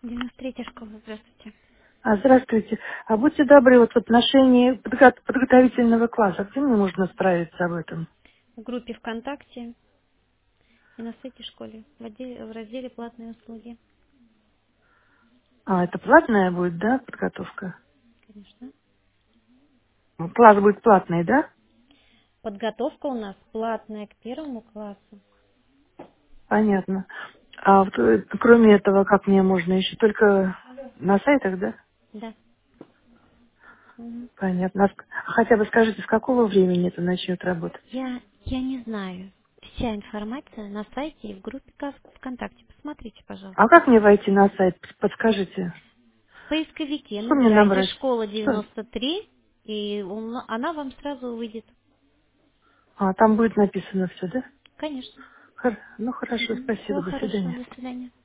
93-я школа, здравствуйте. Здравствуйте. Будьте добры, вот в отношении подготовительного класса, где мне можно справиться об этом? В группе ВКонтакте и на сайте школы в разделе «Платные услуги». Это платная будет, да, подготовка? Конечно. Класс будет платный, да? Подготовка у нас платная к первому классу. Понятно. Кроме этого, как мне можно еще только на сайтах, да? Да. Мгм. Понятно. Хотя бы скажите, с какого времени это начнет работать? Я не знаю. Вся информация на сайте и в группе ВКонтакте. Посмотрите, А пожалуйста. как мне войти на сайт? Подскажите. В поисковике Что мне набирайте набрать? «Школа Что? 93», и она вам сразу выйдет. Там будет написано все, да? Конечно. Ну хорошо, спасибо, Всего до хорошего. свидания. До свидания.